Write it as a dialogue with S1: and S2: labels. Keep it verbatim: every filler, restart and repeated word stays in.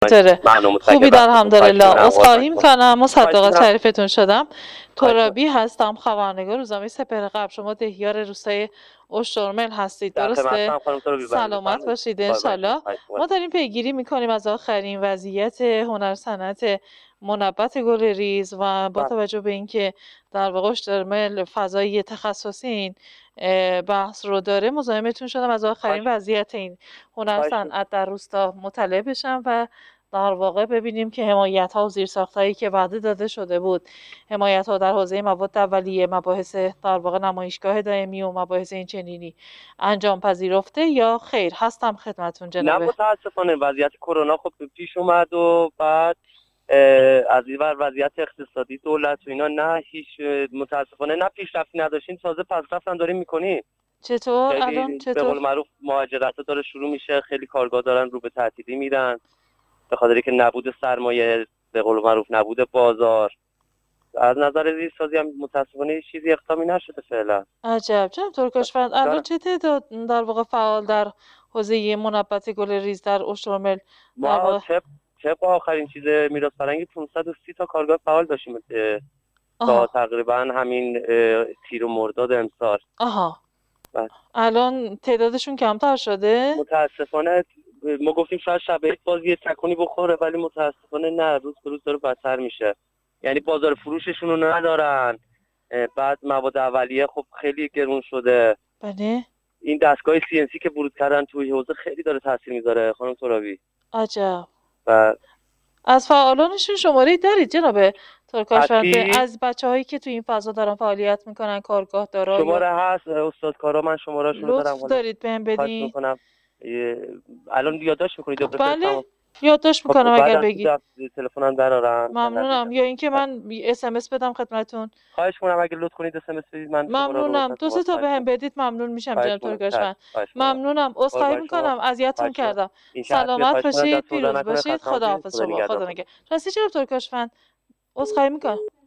S1: چطوره؟
S2: ممنون،
S1: خوبی
S2: متشکرم.
S1: در الحمدلله.
S2: خواهش
S1: عذرخواهی
S2: می‌کنم.
S1: میکنم مصدقه
S2: خواهش می‌کنم.
S1: تعریفتون شدم.
S2: خواهش
S1: ترابی هستم، خبرنگار روزنامه سپهر قبل. شما دهیار روستای اشترمل هستید،
S2: در
S1: درسته؟
S2: خدمتتم خانم ترابی.
S1: سلامت باشید
S2: بای بای.
S1: انشالله.
S2: خواهش می‌کنم.
S1: ما داریم پیگیری میکنیم از آخرین وضعیت هنر صنعت منبت گل ریز و با توجه به اینکه در واقع اشترمل فضای تخصصی این اه، بحث رو داره، مزاحمتون شدم از آخرین
S2: خواهش-
S1: وضعیت این هنر
S2: خواهش
S1: صنعت در روستا مطلع بشم و در واقع ببینیم که حمایت ها و زیرساخت هایی که وعده داده شده بود، حمایت ها در حوزه مواد اولیه، مباحث در واقع نمایشگاه دائمی و مباحث این چنینی انجام پذیرفته یا خیر. هستم خدمتون
S2: نه
S1: جنابه.
S2: متاسفانه وضعیت کرونا خب پیش اومد و بعد اه، از این ور وضعیت اقتصادی دولت و اینا نه هیچ اه، متاسفانه نه پیشرفتی نداشتیم، تازه پسرفت هم داریم میکنیم.
S1: چطور الان
S2: خیلی به
S1: چطور؟
S2: قول معروف مهاجرت ها داره شروع میشه، خیلی کارگاه دارن رو به تعطیلی میرن به خاطر که نبود سرمایه، به قول معروف نبود بازار. از نظر زیستسازی هم متاسفانه هیچ چیزی اقدامی نشده فعلا.
S1: عجب. جناب ترکاشفند الان چه تعداد در واقع فعال در حوزه منبت گل ریز در اشترمل در
S2: ما
S1: واقع؟
S2: طبق طبق آخرین چیز میراث فرهنگی پانصد و سی تا کارگاه فعال داشتیم اه، تا
S1: آها
S2: تقریبا همین اه، تیر و مرداد امسال.
S1: آها
S2: بله.
S1: الان تعدادشون کمتر شده؟
S2: متاسفانه ما گفتیم شاید شب باز یه تکونی بخوره، ولی متاسفانه نه، روز به روز داره بدتر میشه. یعنی بازار فروششون رو ندارن، اه، بعد مواد اولیه خب خیلی گرون شده.
S1: بله.
S2: این دستگاه سی ان سی که ورود کردن توی حوزه خیلی داره تاثیر میذاره خانم ترابی.
S1: عجب.
S2: و
S1: از فعالانشون شماره دارید جناب ترکاشفند؟
S2: اکی
S1: از بچه هایی که تو این فضا دارن فعالیت میکنن، کارگاه دارا یا
S2: شماره هست استاد کارا، من شمارهشون رو دارم.
S1: لطف
S2: حالا
S1: دارید بهم
S2: خواهش
S1: بدین؟
S2: میکنم الان یادداشت میکنید یا
S1: بله
S2: بفرستم؟
S1: یادداشت
S2: خب
S1: میکنم
S2: بعد
S1: اگر
S2: از
S1: بگید.
S2: تلفنم درارم.
S1: ممنونم. یا اینکه من اس ام اس بدم خدمتون.
S2: خواهش میکنم اگه لطف کنید اس ام اس بدید، من شماره رو
S1: ممنونم.
S2: واسه
S1: دو سه تا
S2: خواهش
S1: بهم
S2: میکنم.
S1: بدید ممنون میشم
S2: خواهش
S1: جناب
S2: میکنم.
S1: ترکاشفند.
S2: خواهش میکنم.
S1: ممنونم. عذرخواهی
S2: قربان شما.
S1: میکنم اذیتتون
S2: خواهش میکنم.
S1: کردم.
S2: این که هست
S1: سلامت
S2: خواهش میکنم
S1: باشید،
S2: دست بردار
S1: پیروز
S2: نکنه.
S1: باشید.
S2: خسته نباشید.
S1: خداحافظ
S2: خدا
S1: شما. خدا
S2: نگهدار.
S1: نگهدار. راستی جناب ترکاشفند عذرخواهی میکنم.